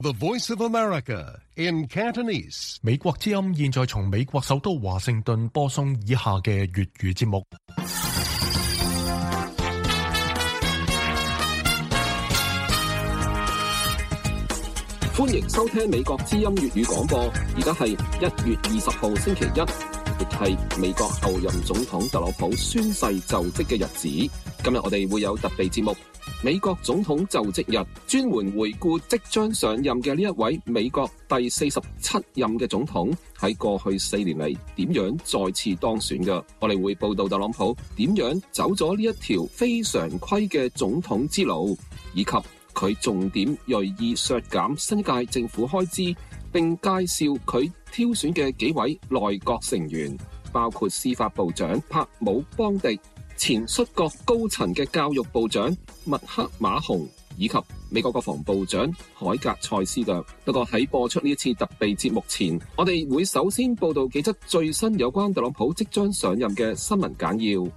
The Voice of America in Cantonese。 美國之音現在從美國首都華盛頓播送以下嘅粵語節目。 歡迎收聽美國之音粵語廣播。而家係1月20號星期一，亦係美國後任總統特朗普宣誓就職嘅日子。今日我哋會有特備節目，美國總統就職日，專門回顧即將上任嘅呢一位美國第47任嘅總統喺過去4年嚟點樣再次當選嘅。我哋會報道特朗普點樣走咗呢一條非常規嘅總統之路，以及佢重點銳意削減新一屆政府開支，並介紹佢挑選嘅幾位內閣成員，包括司法部長柏姆邦迪、前率閣高層嘅教育部長麥克馬洪，以及美國國防部長海格塞斯嘅。不過喺播出呢一次特備節目前，我哋會首先報道幾則最新有關特朗普即將上任嘅新聞簡要。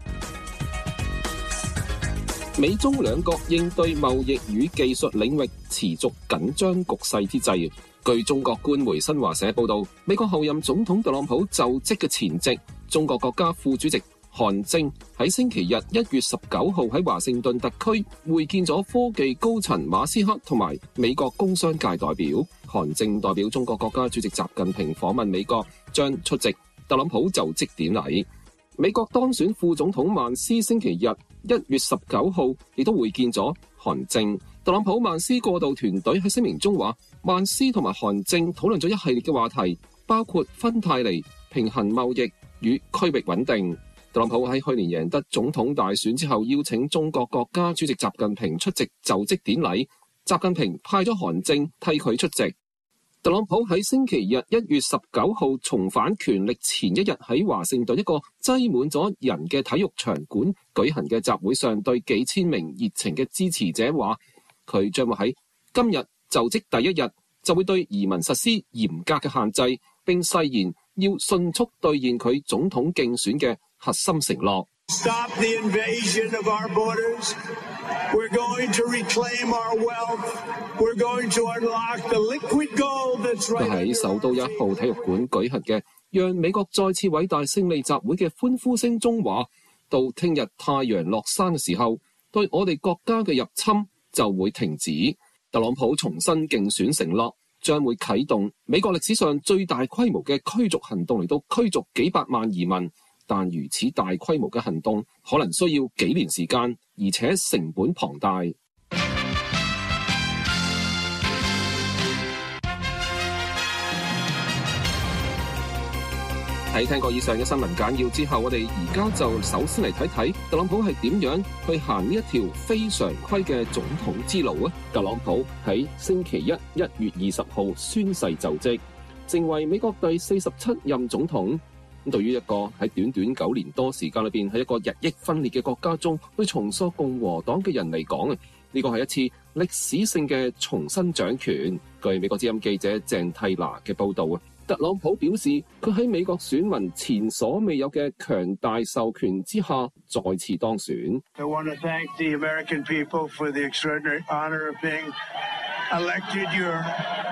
美中兩國應對貿易與技術領域持續緊張局勢之際，據中國官媒新華社報道，美國後任總統特朗普就職嘅前夕，中國國家副主席韓正喺星期日1月19號喺華盛頓特區會見咗科技高層馬斯克同埋美國工商界代表。韓正代表中國國家主席習近平訪問美國，將出席特朗普就職典禮。美國當選副總統曼斯星期日1月19號亦都會見咗韓正。特朗普曼斯過渡團隊喺聲明中話，曼斯同埋韓正討論咗一系列嘅話題，包括芬太尼、平衡貿易與區域穩定。特朗普喺去年贏得總統大選之後，邀請中國國家主席習近平出席就職典禮，習近平派咗韓正替佢出席。特朗普喺星期日1月19號重返權力前一日，喺華盛頓一個擠滿咗人嘅體育場館舉行嘅集會上，對幾千名熱情嘅支持者話，佢將會喺今日就職第一日就會對移民實施嚴格嘅限制，並誓言要迅速兌現佢總統競選嘅核心承諾。 Stop the invasion of our borders. We're going to reclaim our wealth. We're going to unlock the liquid gold that's right. 佢喺首都1號體育館舉行嘅讓美國再次偉大勝利集會嘅歡呼聲中話，到聽日太陽落山嘅時候，對我哋國家嘅入侵就會停止。特朗普重新競選承諾，將會啟動美國歷史上最大規模嘅驅逐行動嚟到驅逐幾百萬移民。但如此大規模嘅行動可能需要幾年時間，而且成本龐大。喺聽過以上嘅新聞簡要之後，我哋而家就首先嚟睇睇特朗普係點樣去行呢一條非常規嘅總統之路啊！特朗普喺星期一1月20號宣誓就職，成為美國第47任總統。對於一個喺短短9年多時間裏邊喺一個日益分裂嘅國家中去重塑共和黨嘅人嚟講，呢個係一次歷史性嘅重新掌權。據美國之音記者鄭蒂娜嘅報道，特朗普表示佢喺美國選民前所未有嘅強大授權之下再次當選。 I want to thank the American people for the extraordinary honor of being elected your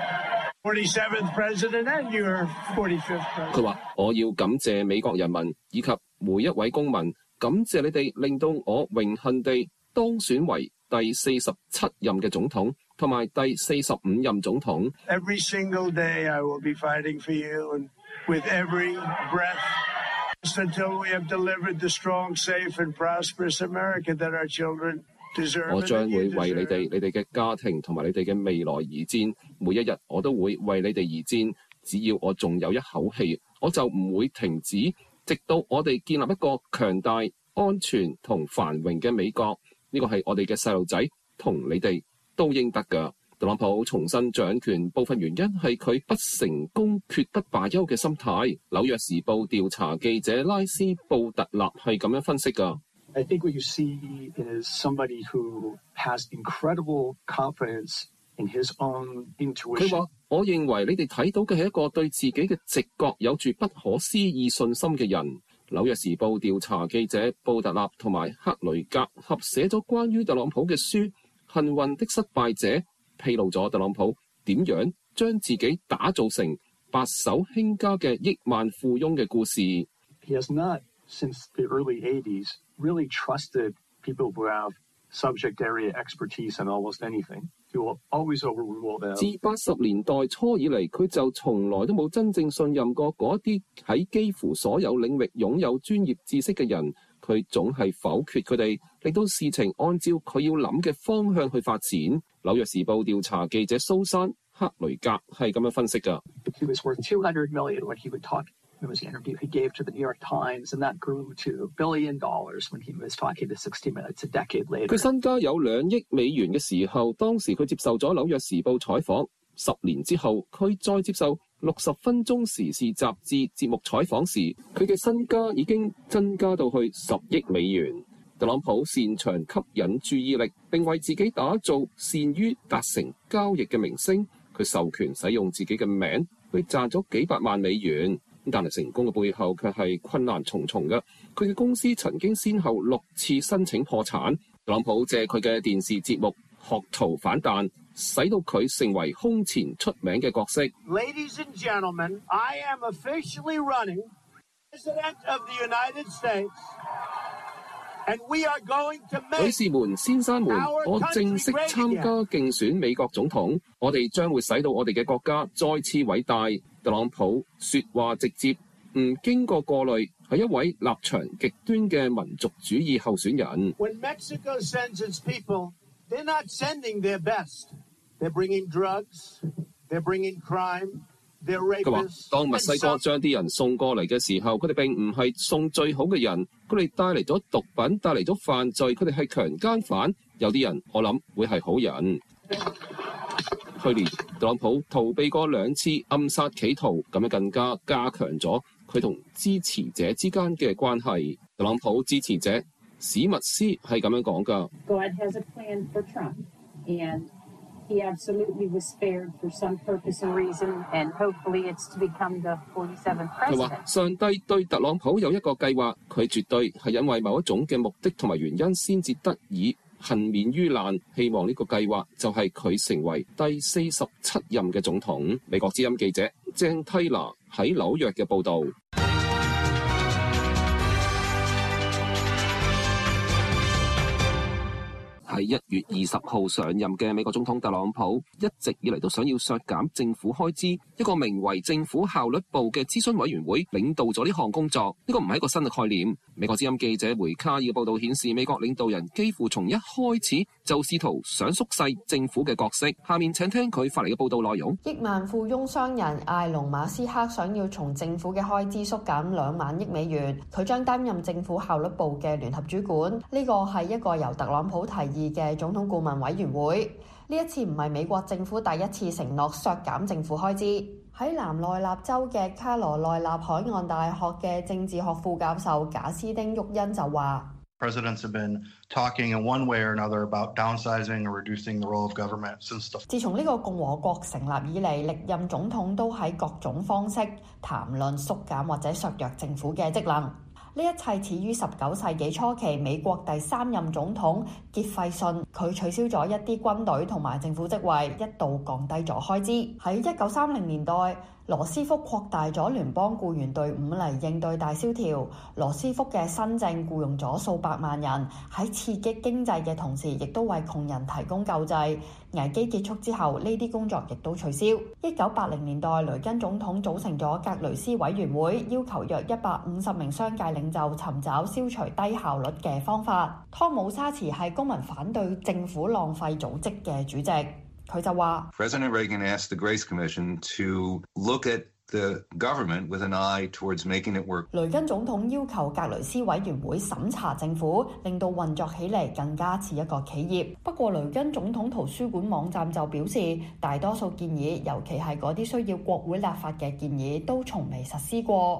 47th president and your 45th president. 佢話：我要感謝美國人民以及每一位公民，感謝你哋令到我榮幸地當選為第47任嘅總統，同埋第45任總統。 Every single day I will be fighting for you, and with every breath, just until we have delivered the strong, safe, and prosperous America that our children deserve. 我將會為你哋嘅家庭同埋你哋嘅未來而戰，每一日我都會為你哋而戰。只要我仲有一口氣，我就唔會停止，直到我哋建立一個強大、安全同繁榮嘅美國。呢個係我哋嘅細路仔同你哋都應得㗎。特朗普重新掌權部分原因係佢不成功絕不罷休嘅心態。紐約時報調查記者拉斯布特納係咁樣分析㗎。 I think what you see is somebody who has incredible confidence in his own intuition. 佢話：我認為你哋睇到嘅係一個對自己嘅直覺有住不可思議信心嘅人。紐約時報調查記者布特納同埋克雷格合寫咗關於特朗普嘅書《幸運的失敗者》，披露咗特朗普點樣將自己打造成白手興家嘅億萬富翁嘅故事。 He has not, since the early 80s, really trusted people who have subject area expertise in almost anything. He will always overrule them. 自80年代初以嚟，佢就從來都冇真正信任過嗰啲喺幾乎所有領域擁有專業知識嘅人，佢總係否決佢哋，令到事情按照佢要諗嘅方向去發展。紐約時報調查記者蘇珊·克雷格係咁樣分析㗎。 He was worth $200 million when he would talk. It was an interview he gave to the New York Times, and that grew to $1 billion when he was talking to 60 Minutes a decade later. 佢身家有2億美元嘅時候，當時佢接受咗紐約時報採訪。10年之後，佢再接受60分鐘時事雜誌節目採訪時，佢嘅身家已經增加到去10億美元。特朗普擅長吸引注意力，並為自己打造善於達成交易嘅明星。佢授權使用自己嘅名，佢賺咗幾百萬美元。但係成功嘅背後卻係困難重重嘅。佢嘅公司曾經先後6次申請破產。特朗普借佢嘅電視節目學徒反彈，使到佢成為空前出名嘅角色。 Ladies and gentlemen, I am officially running President of the United States, and we are going to make 女士們、先生們，我正式參加競選美國總統，我哋將會使到我哋嘅國家再次偉大。特朗普說話直接，唔經過過濾，係一位立場極端嘅民族主義候選人。 When Mexico sends its people, they're not sending their best. They're bringing drugs, they're bringing crime, they're rapists. 佢話：當墨西哥將啲人送過嚟嘅時候，佢哋並唔係送最好嘅人，佢哋帶嚟咗毒品，帶嚟咗犯罪，佢哋係強姦犯。有啲人我諗會係好人。去年特朗普逃避過2次暗殺企圖，咁樣更加加強咗佢同支持者之間嘅關係。特朗普支持者史密斯係咁樣講㗎。 God has a plan for Trump, and he absolutely was spared for some purpose and reason, and hopefully it's to become the 47th president. 佢話：上帝對特朗普有一個計劃，佢絕對係因為某一種嘅目的同埋原因先至得以幸免於難，希望呢個計劃就係佢成為第47任嘅總統。美國之音記者鄭蒂娜喺紐約嘅報導。喺1月20號上任嘅美國總統特朗普一直以嚟都想要削減政府開支，一個名為政府效率部嘅諮詢委員會領導咗呢項工作。呢個唔係一個新嘅概念。美國之音記者梅卡爾嘅報導顯示，美國領導人幾乎從一開始就試圖想縮細政府嘅角色。下面請聽佢發嚟嘅報導內容。 億萬富翁商人艾隆馬斯克想要從政府嘅開支縮減2萬億美元，佢將擔任政府效率部嘅聯合主管。呢個係一個由特朗普提議嘅總統顧問委員會。呢一次唔係美國政府第一次承諾削減政府開支。喺南內納州嘅卡羅內納海岸大學嘅政治學副教授賈斯丁沃恩就話 Presidents have been talking in one way or another about downsizing or reducing the role of government since the 自從呢個共和國成立以嚟，歷任總統都喺各種方式談論縮減或者削弱政府嘅職能。呢一切始於19世紀初期美國第3任總統傑費遜，佢取消咗一啲軍隊同埋政府職位，一度降低咗開支。喺1930年代，羅斯福擴大咗聯邦僱員隊伍嚟應對大蕭條。羅斯福嘅新政僱用咗數百萬人，喺刺激經濟嘅同時，亦都為窮人提供救濟。危機結束之後，呢啲工作亦都取消。1980年代，雷根總統組成咗格雷斯委員會，要求約150名商界領袖尋找消除低效率嘅方法。湯姆沙茨係公民反對政府浪費組織嘅主席。佢就話 President Reagan asked the Grace Commission to look at the government with an eye towards making it work. 雷根總統要求格雷斯委員會審查政府，令到運作起嚟更加似一個企業。不過雷根總統圖書館網站就表示，大多數建議，尤其係嗰啲需要國會立法嘅建議，都從未實施過。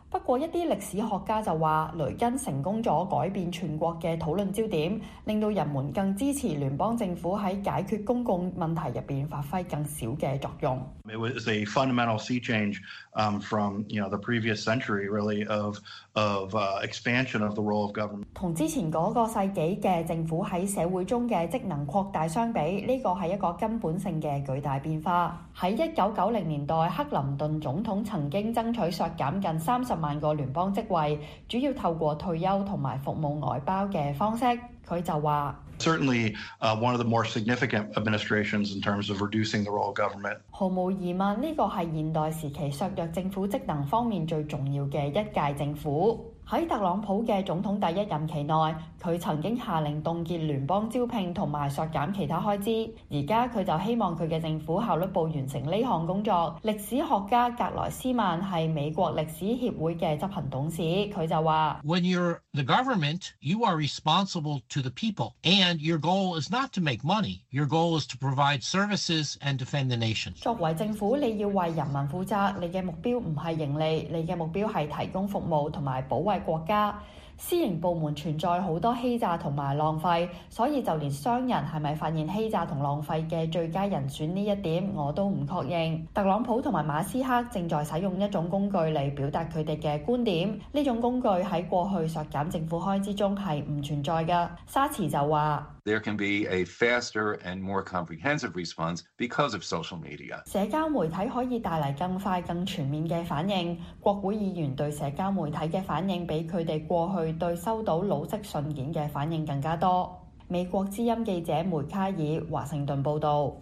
不過一啲歷史學家就話，雷根成功咗改變全國嘅討論焦點，令到人們更支持聯邦政府喺解決公共問題入邊發揮更少嘅作用。 It was a fundamental sea change from the previous century, really, of expansion of the role of government. 同之前嗰個世紀嘅政府喺社會中嘅職能擴大相比，呢個係一個根本性嘅巨大變化。喺1990年代，克林頓總統曾經爭取削減近30萬個聯邦職位，主要透過退休同埋服務外包嘅方式。佢就話 ：Certainly, one of the more significant administrations in terms of reducing the role of government. 毫無疑問，呢個係現代時期削弱政府職能方面最重要嘅一屆政府。喺特朗普嘅總統第一任期內，佢曾經下令凍結聯邦招聘同埋削減其他開支。而家佢就希望佢嘅政府效率部完成呢項工作。歷史學家格萊斯曼係美國歷史協會嘅執行董事，佢就話 ：When you're the government, you are responsible to the people, and your goal is not to make money. Your goal is to provide services and defend the nation. 作為政府，你要為人民負責，你嘅目標唔係盈利，你嘅目標係提供服務同埋保衛國家。私營部門存在好多欺詐同埋浪費，所以就連商人係咪發現欺詐同浪費嘅最佳人選呢一點我都唔確認。特朗普同埋馬斯克正在使用一種工具嚟表達佢哋嘅觀點，呢種工具喺過去削減政府開支中係唔存在嘅。沙茨就話 ：There can be a faster and more comprehensive response because of social media. 社交媒體可以帶嚟更快、更全面嘅反應。國會議員對社交媒體嘅反應比佢哋過去對收到老式信件嘅反應更加多。美國之音記者梅卡爾華盛頓報導。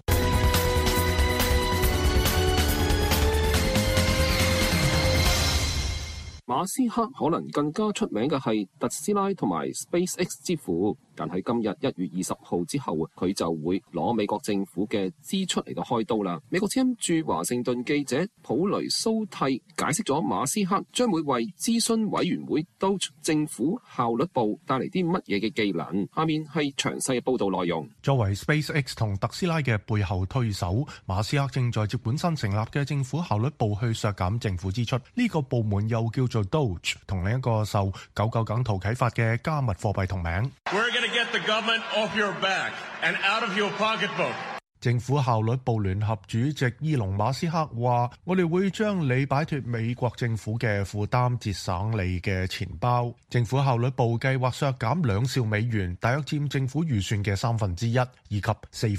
馬斯克可能更加出名嘅係特斯拉同埋 SpaceX 之父，但喺今日1月20號之後，佢就會攞美國政府嘅支出嚟到開刀啦。美國之音駐華盛頓記者普雷蘇蒂解釋咗馬斯克將會為諮詢委員會 DOGE 政府效率部帶嚟啲乜嘢嘅技能。下面係詳細嘅報導內容。 作為 SpaceX 同特斯拉嘅背後推手，馬斯克正在接管新成立嘅政府效率部去削減政府支出。呢個部門又叫做 DOGE， 同另一個受99梗圖啟發嘅加密貨幣同名。 Get the government off your back and out of your pocketbook. 政府效率部聯合主席伊隆馬斯克話：我哋會將你擺脫美國政府嘅負擔，節省你嘅錢包。政府效率部計劃削減2兆美元，大約佔政府預算嘅1/3，以及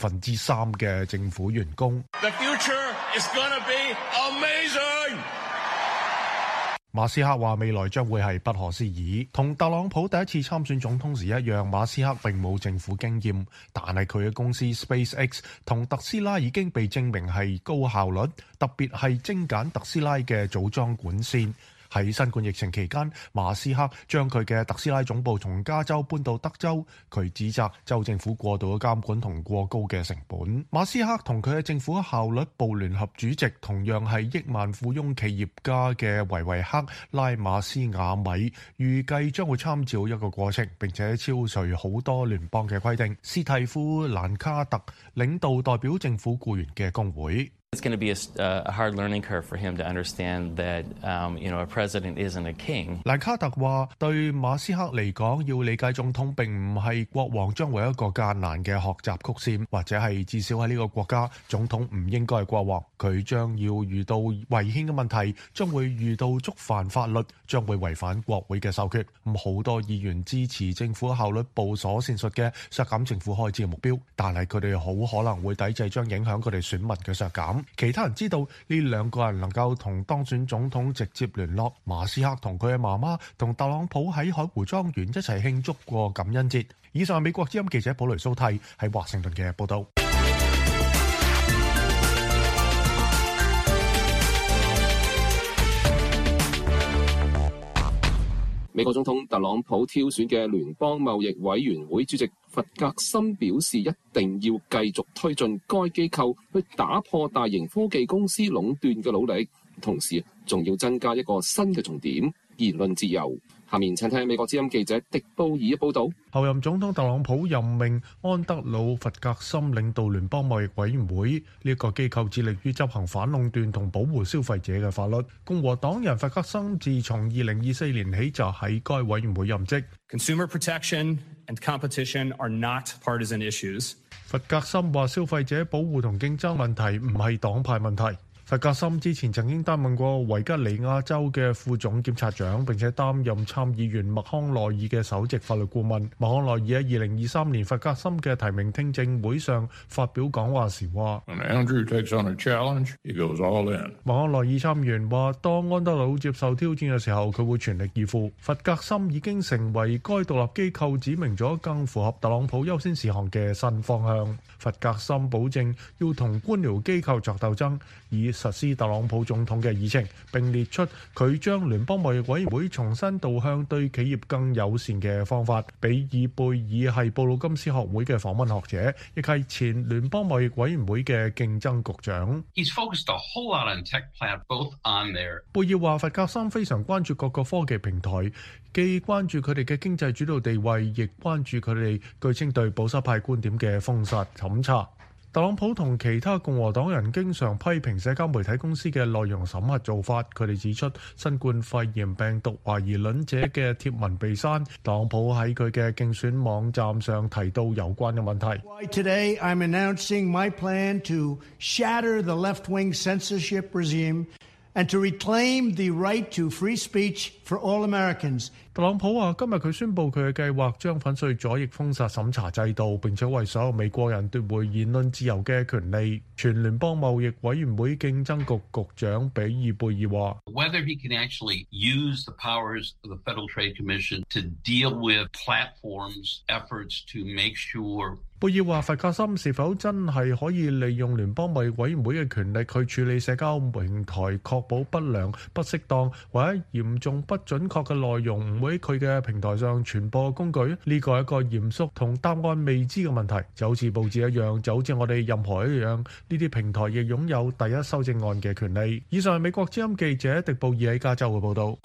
3/4嘅政府員工。 The future is gonna be amazing. 馬斯克話未來將會係不可思議，同特朗普第一次參選總統時一樣。馬斯克並冇政府經驗，但係佢嘅公司 SpaceX 同特斯拉已經被證明係高效率，特別係精簡特斯拉嘅組裝管線。喺新冠疫情期間，馬斯克將佢嘅特斯拉總部從加州搬到德州，佢指責州政府過度嘅監管同過高嘅成本。馬斯克同佢嘅政府效率部聯合主席同樣係億萬富翁企業家嘅維維克拉馬斯亞米，預計將會參照一個過程，並且超除好多聯邦嘅規定。斯蒂夫蘭卡特領導代表政府僱員嘅工會。 It's going to be a hard learning curve for him to understand that, a president isn't a king. 蘭卡特話：對馬斯克嚟講，要理解總統並唔係國王，將會有一個艱難嘅學習曲線，或者係至少喺呢個國家，總統唔應該係國王。佢將要遇到違憲嘅問題，將會遇到觸犯法律，將會違反國會嘅授決。好多議員支持政府效率部所闡述嘅削減政府開支嘅目標，但係佢哋好可能會抵制將影響佢哋選民嘅削減。其他人知道呢兩個人能夠同當選總統直接聯絡。馬斯克同佢嘅媽媽同特朗普喺海湖莊園一齊慶祝過感恩節。以上係美國之音記者普雷蘇蒂喺華盛頓嘅報道。 美國總統特朗普挑選嘅聯邦貿易委員會主席弗格森表示，一定要繼續推進該機構去打破大型科技公司壟斷嘅努力，同時仲要增加一個新嘅重點。 言論自由。下面請聽美國之音記者迪布爾嘅報導。 後任總統特朗普任命安德魯·弗格森領導聯邦貿易委員會，呢個機構致力於執行反壟斷同保護消費者嘅法律。共和黨人弗格森自從2024年起就喺該委員會任職。 Consumer protection and competition are not partisan issues. 弗格森話：消費者保護同競爭問題唔係黨派問題。弗格森之前曾經擔任過維吉尼亞州嘅副總檢察長，並且擔任參議員麥康奈爾嘅首席法律顧問。麥康奈爾喺2023年弗格森嘅提名聽證會上發表講話時話：Andrew takes on a challenge, he goes all in。麥康奈爾參議員話：當安德魯接受挑戰嘅時候，佢會全力以赴。弗格森已經成為該獨立機構指明咗更符合特朗普優先事項嘅新方向。弗格森保證要同官僚機構作鬥爭，以實施特朗普總統嘅議程，並列出佢將聯邦貿易委員會重新導向對企業更友善嘅方法。比爾貝爾係布魯金斯學會嘅訪問學者，亦係前聯邦貿易委員會嘅競爭局長。貝爾話：弗格森非常關注各個科技平台，既關注佢哋嘅經濟主導地位，亦關注佢哋據稱對保守派觀點嘅封殺審查。特朗普同其他共和黨人經常批評社交媒體公司嘅內容審核做法。佢哋指出，新冠肺炎病毒懷疑論者嘅貼文被刪。特朗普喺佢嘅競選網站上提到有關嘅問題。 Today, I'm announcing my plan to shatter the left-wing censorship regime and to reclaim the right to free speech for all Americans。 特朗普話：今日佢宣布佢嘅計劃將粉碎左翼封殺審查制度，並且為所有美國人奪回言論自由嘅權利。全聯邦貿易委員會競爭局局長比爾貝爾話 ：Whether he can actually use the powers of the Federal Trade Commission to deal with platforms' efforts to make sure。 貝爾話：弗格森是否真係可以利用聯邦貿易委員會嘅權力去處理社交平台，確保不良、不適當或者嚴重不準確嘅內容唔會喺佢嘅平台上傳播工具？呢個係一個嚴肅同答案未知嘅問題，就好似報紙一樣，就好似我哋任何一樣，呢啲平台亦擁有第一修正案嘅權利。以上係美國之音記者迪布爾喺加州嘅報導。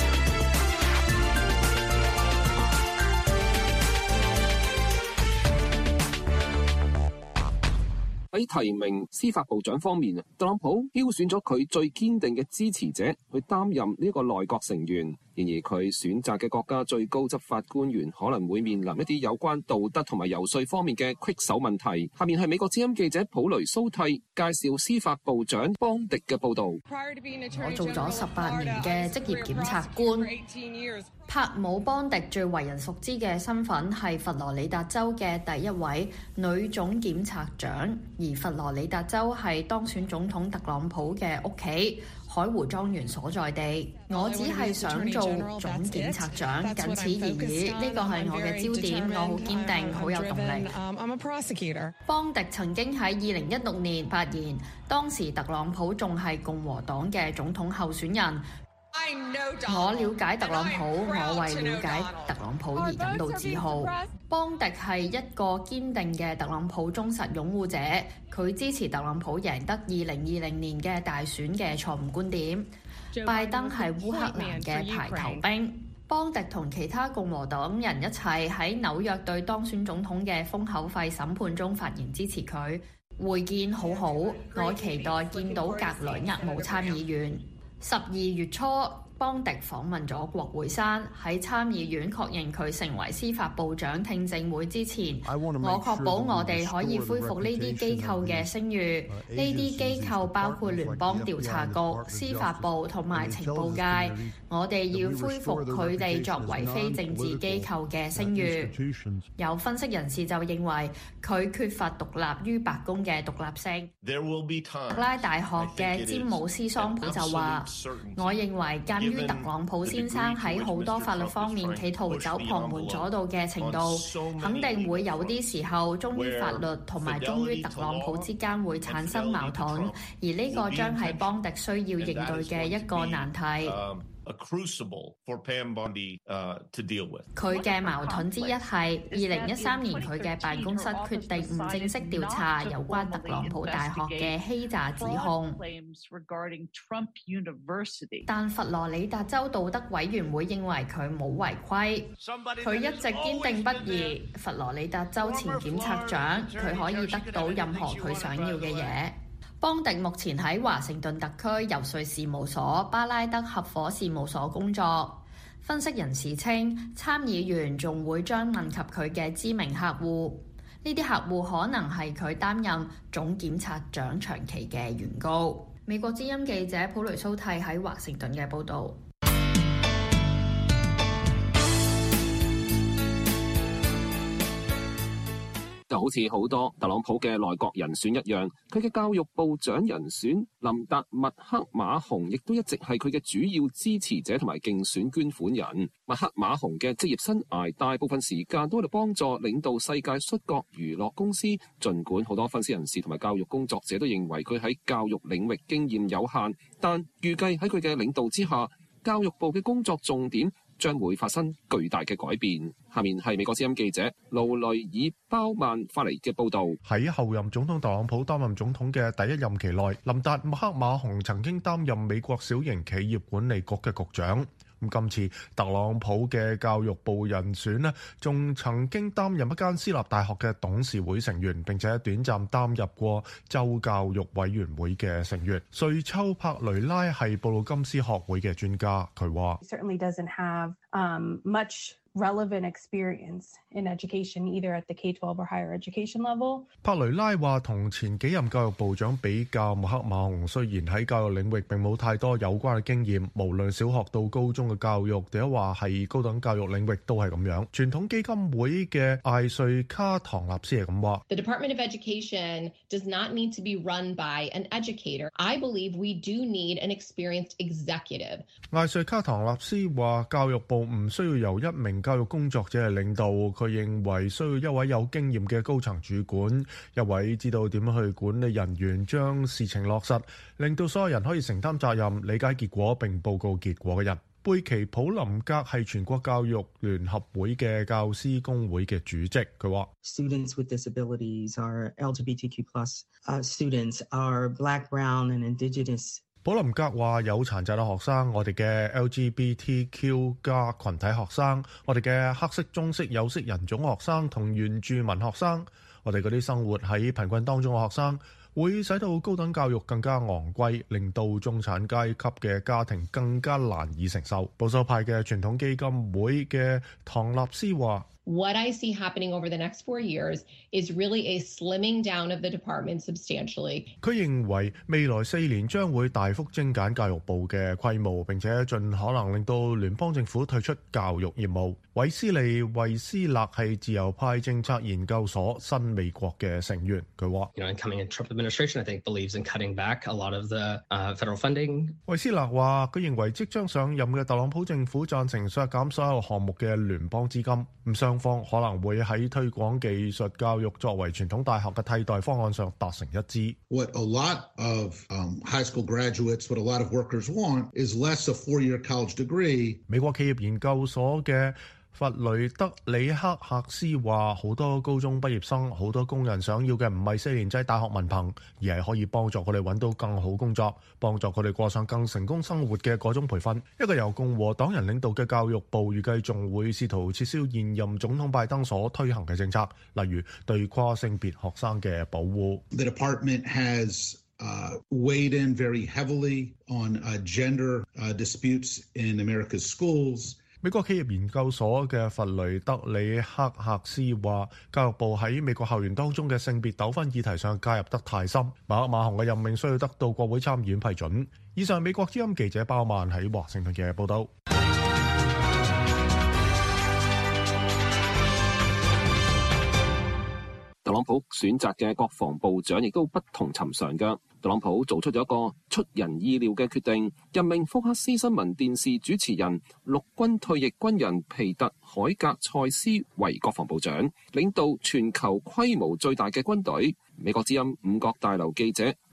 喺提名司法部長方面，特朗普挑選咗佢最堅定嘅支持者去擔任呢個內閣成員。然而佢選擇嘅國家最高執法官員可能會面臨一啲有關道德同埋游說方面嘅棘手問題。下面係美國之音記者普雷蘇蒂介紹司法部長邦迪嘅報導。 我做咗18年嘅職業檢察官。帕姆邦迪最為人熟知嘅身份係佛羅里達州嘅第一位女總檢察長，而佛羅里達州係當選總統特朗普嘅屋企，海湖莊園所在地。我只係想做總檢察長，僅此而已。呢個係我嘅焦點，我好堅定，好有動力。邦迪曾經喺2016年發言，當時特朗普仲係共和黨嘅總統候選人。我了解特朗普，我為了解特朗普而感到自豪。邦迪係一個堅定嘅特朗普忠實擁護者，佢支持特朗普贏得2020年嘅大選嘅錯誤觀點。拜登係烏克蘭嘅排頭兵。邦迪同其他共和黨人一齊喺紐約對當選總統嘅封口費審判中發言支持佢。會見好好，我期待見到格雷厄姆參議員。12月初，邦迪訪問咗國會山，喺參議院確認佢成為司法部長聽證會之前，我確保我哋可以恢復呢啲機構嘅聲譽。呢啲機構包括聯邦調查局、司法部同埋情報界。我哋要恢復佢哋作為非政治機構嘅聲譽。有分析人士就認為佢缺乏獨立於白宮嘅獨立性。特拉大學嘅詹姆斯桑普就話：我認為鑑於特朗普先生喺好多法律方面企圖走旁門左道嘅程度，肯定會有啲時候忠於法律同埋忠於特朗普之間會產生矛盾，而呢個將係邦迪需要應對嘅一個難題。 a crucible for Pam Bondi to deal with. 佢嘅矛盾之一係2013年佢嘅辦公室決定唔正式調查有關特朗普大學嘅欺詐指控，但佛羅里達州道德委員會認為佢冇違規。佢一直堅定不移，佛羅里達州前檢察長，佢可以得到任何佢想要嘅嘢。邦迪目前喺華盛頓特區遊說事務所巴拉德合夥事務所工作。分析人士稱，參議員仲會將問及佢嘅知名客戶，呢啲客戶可能係佢擔任總檢察長長期嘅原告。美國之音記者普雷蘇蒂喺華盛頓嘅報導。 就好似好多特朗普嘅內閣人選一樣，佢嘅教育部長人選林達麥克馬洪亦都一直係佢嘅主要支持者同埋競選捐款人。麥克馬洪嘅職業生涯大部分時間都喺度幫助領導世界摔角娛樂公司，儘管好多分析人士同埋教育工作者都認為佢喺教育領域經驗有限，但預計喺佢嘅領導之下，教育部嘅工作重點將會發生巨大嘅改變。下面係美國之音記者盧雷爾包曼發嚟嘅報導。 喺後任總統特朗普擔任總統嘅第一任期內，林達麥克馬洪曾經擔任美國小型企業管理局嘅局長。今次特朗普嘅教育部人選呢，仲曾經擔任一間私立大學嘅董事會成員，並且短暫擔任過州教育委員會嘅成員。瑞秋柏雷拉係布魯金斯學會嘅專家，佢話 certainly doesn't have much relevant experience in education, either at the K-12 or higher education level. 柏雷拉話，同前幾任教育部長比較，麥克馬洪雖然喺教育領域並冇太多有關嘅經驗，無論小學到高中嘅教育，或者話係高等教育領域都係咁樣。傳統基金會嘅艾瑞卡唐納斯係咁話 ：The Department of Education does not need to be run by an educator. I believe we do need an experienced executive. 艾瑞卡唐納斯話，教育部唔需要由一名教育工作者係領導，佢認為需要一位有經驗嘅高層主管，一位知道點樣去管理人員，將事情落實，令到所有人可以承擔責任、理解結果並報告結果嘅人。貝奇普林格係全國教育聯合會嘅教師工會嘅主席，佢話 Students with disabilities are LGBTQ+, students are black, brown and indigenous。 普林格話，有殘疾嘅學生，我哋嘅 LGBTQ 加群體學生，我哋嘅黑色、棕色、有色人種學生同原住民學生，我哋嗰啲生活喺貧困當中嘅學生，會使到高等教育更加昂貴，令到中產階級嘅家庭更加難以承受。保守派嘅傳統基金會嘅唐納斯話 ：What I see happening over the next 4 years is really a slimming down of the department substantially. 佢認為未來4年將會大幅精簡教育部嘅規模，並且盡可能令到聯邦政府退出教育業務。韋斯利·惠斯勒係自由派政策研究所新美國嘅成員，佢話 ：incoming Trump administration, I think, believes in cutting back a lot of the federal funding. 惠斯勒話：佢認為即將上任嘅特朗普政府贊成削減所有項目嘅聯邦資金，雙方可能會喺推廣技術教育作為傳統大學嘅替代方案上達成一致。 What a lot of high school graduates, what a lot of workers want is less a 4-year college degree. 美國企業研究所嘅弗雷德里克克斯話：好多高中畢業生、好多工人想要嘅唔係4年制大學文憑，而係可以幫助佢哋揾到更好工作，幫助佢哋過上更成功生活嘅嗰種培訓。一個由共和黨人領導嘅教育部預計仲會試圖撤銷現任總統拜登所推行嘅政策，例如對跨性別學生嘅保護。 The department has weighed in very heavily on gender disputes in America's schools. 美國企業研究所嘅弗雷德里克克斯話：教育部喺美國校園當中嘅性別糾紛議題上介入得太深，馬克馬洪嘅任命需要得到國會參議院批准。以上美國之音記者包曼喺華盛頓嘅報道。 特朗普選擇嘅國防部長亦都不同尋常嘅。特朗普做出咗一個出人意料嘅決定，任命福克斯新聞電視主持人、陸軍退役軍人皮特海格塞斯為國防部長，領導全球規模最大嘅軍隊。美國之音五角大樓記者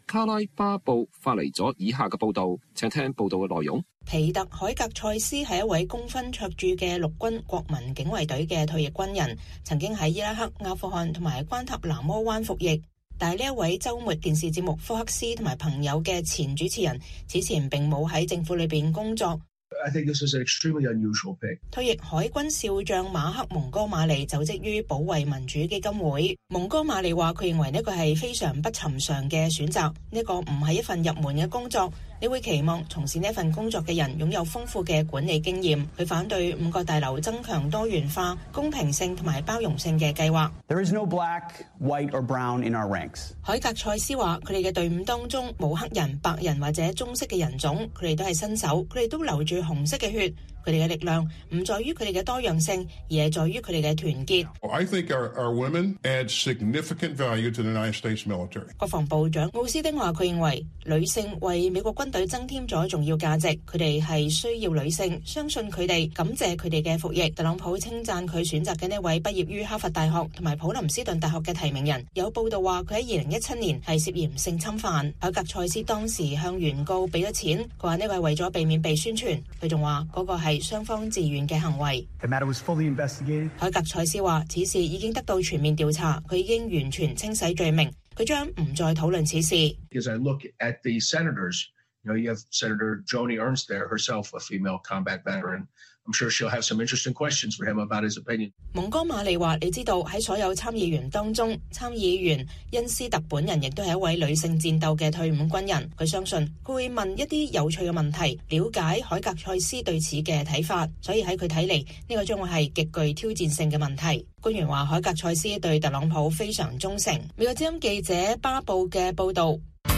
卡拉巴布發嚟咗以下嘅報導，請聽報導嘅內容。 皮特·海格塞斯係一位功勳卓著嘅陸軍國民警衛隊嘅退役軍人，曾經喺伊拉克、阿富汗同埋關塔那摩灣服役。但係呢一位週末電視節目福克斯同埋朋友嘅前主持人，此前並冇喺政府裏邊工作。 I think this is an extremely unusual pick. 退役海軍少將馬克·蒙哥馬利就職於保衛民主基金會。蒙哥馬利話：佢認為呢個係非常不尋常嘅選擇，呢個唔係一份入門嘅工作。你會期望從事呢份工作嘅人擁有豐富嘅管理經驗。佢反對五角大樓增強多元化、公平性同埋包容性嘅計劃。 There is no black, white or brown in our ranks. 海格塞斯話：佢哋嘅隊伍當中冇黑人、白人或者棕色嘅人種，佢哋都係新手，佢哋都流住紅色嘅血。佢哋嘅力量唔在於佢哋嘅多樣性，而係在於佢哋嘅團結。 I think our women add significant value to the United States military. 國防部長奧斯汀話：佢認為女性為美國軍隊增添咗重要價值，佢哋係需要女性，相信佢哋，感謝佢哋嘅服役。特朗普稱讚佢選擇嘅呢位畢業於哈佛大學同埋普林斯頓大學嘅提名人。有報道話佢喺2017年係涉嫌性侵犯。海格塞斯當時向原告俾咗錢，佢話呢個係為咗避免被宣傳。佢仲話嗰個係雙方自願嘅行為。 The matter was fully investigated. 海格塞斯話：此事已經得到全面調查，佢已經完全清洗罪名，佢將唔再討論此事。 As I look at the senators, you have Senator Joni Ernst there, herself a female combat veteran. I'm sure she'll have some interesting questions for him about his opinion. 蒙哥馬利話：你知道喺所有參議員當中，參議員恩斯特本人亦都係一位女性戰鬥嘅退伍軍人。佢相信佢會問一啲有趣嘅問題，了解海格塞斯對此嘅睇法。所以喺佢睇嚟，呢個將會係極具挑戰性嘅問題。官員話：海格塞斯對特朗普非常忠誠。美國之音記者巴布嘅報導。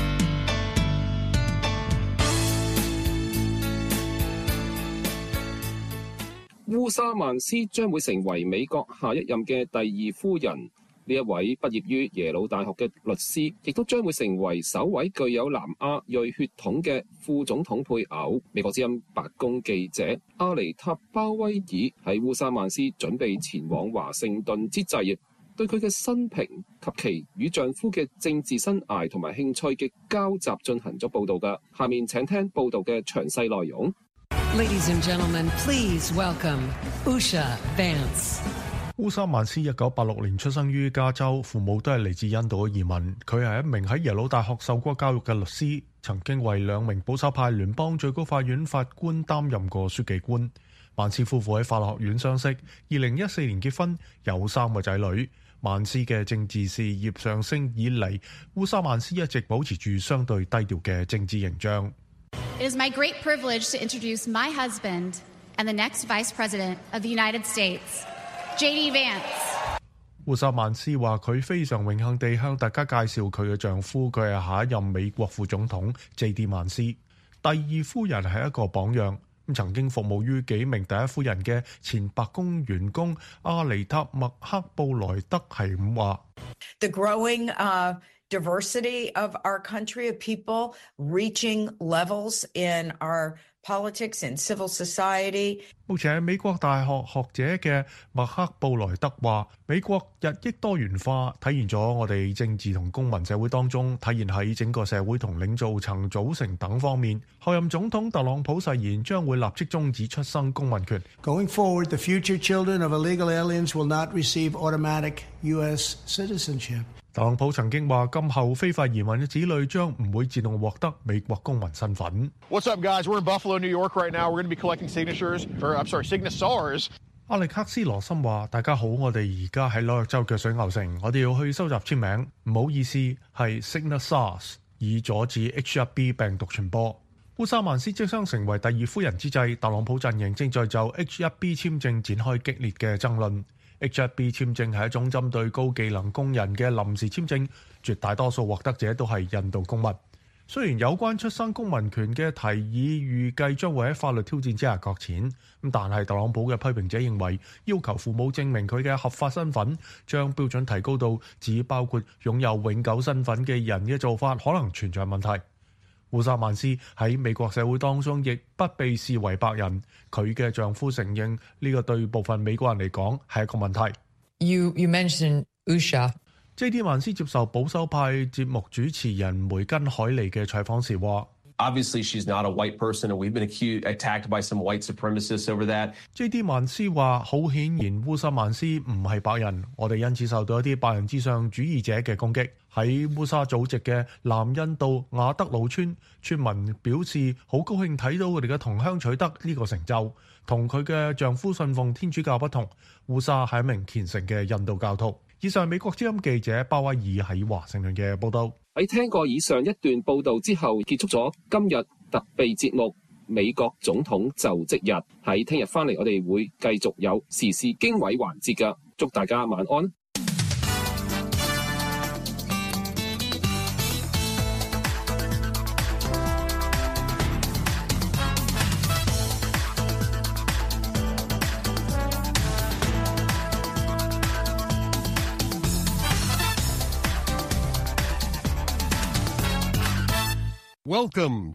烏沙曼斯將會成為美國下一任嘅第二夫人。呢一位畢業於耶魯大學嘅律師，亦都將會成為首位具有南亞裔血統嘅副總統配偶。美國之音白宮記者阿尼塔鮑威爾喺烏沙曼斯準備前往華盛頓之際，對佢嘅生平及其與丈夫嘅政治生涯同埋興趣嘅交集進行咗報導㗎。下面請聽報導嘅詳細內容。 Ladies and gentlemen, please welcome Usha Vance. 烏沙曼斯1986年出生於加州，父母都係嚟自印度嘅移民。佢係一名喺耶魯大學受過教育嘅律師，曾經為2名保守派聯邦最高法院法官擔任過書記官。曼斯夫婦喺法學院相識，2014年結婚，有3個仔女。曼斯嘅政治事業上升以嚟，烏沙曼斯一直保持住相對低調嘅政治形象。 It is my great privilege to introduce my husband and the next Vice President of the United States, J.D. Vance. 烏沙曼斯話：佢非常榮幸地向大家介紹佢嘅丈夫，佢係下一任美國副總統 J.D. 曼斯。第二夫人係一個榜樣，曾經服務於幾名第一夫人嘅前白宮員工阿尼塔麥克布萊德係咁話。 The growing diversity of our country, of people reaching levels in our politics and civil society. 目前係美國大學學者嘅麥克布萊德話：美國日益多元化，體現咗我哋政治同公民社會當中，體現喺整個社會同領導層組成等方面。候任總統特朗普誓言將會立即終止出生公民權。 Going forward, the future children of illegal aliens will not receive automatic U.S. citizenship. 特朗普曾經話，今後非法移民嘅子女將唔會自動獲得美國公民身份。 What's up, guys? We're in Buffalo, New York right now. We're going to be collecting signatures. 阿歷克斯羅森話：大家好，我哋而家喺紐約州嘅水牛城，我哋要去收集簽名。唔好意思，係 signatures， 以阻止 H1B 病毒傳播。烏沙曼斯即將成為第二夫人之際，特朗普陣營正在就 H1B 簽證展開激烈嘅爭論。H1B 簽證係一種針對高技能工人嘅臨時簽證，絕大多數獲得者都係印度公民。雖然有關出生公民權嘅提議預計將會喺法律挑戰之下擱淺，但係特朗普嘅批評者認為，要求父母證明佢嘅合法身份，將標準提高到只包括擁有永久身份嘅人嘅做法，可能存在問題。烏沙曼斯喺美國社會當中亦不被視為白人，佢嘅丈夫承認呢個對部分美國人嚟講係一個問題。 You mentioned Usha. J.D. 曼斯接受保守派節目主持人梅根海利嘅採訪時話 Obviously, she's not a white person, and we've been attacked by some white supremacists over that. J.D. 曼斯話：好顯然，烏沙曼斯唔係白人，我哋因此受到一啲白人至上主義者嘅攻擊。喺烏沙祖籍嘅南印度雅德魯村，村民表示好高興睇到佢哋嘅同鄉取得呢個成就。同佢嘅丈夫信奉天主教不同，烏沙係一名虔誠嘅印度教徒。以上係美國之音記者鮑威爾喺華盛頓嘅報導。 喺聽過以上一段報導之後，結束咗今日特備節目《美國總統就職日》。喺聽日翻嚟，我哋會繼續有時事經緯環節㗎。祝大家晚安。 Welcome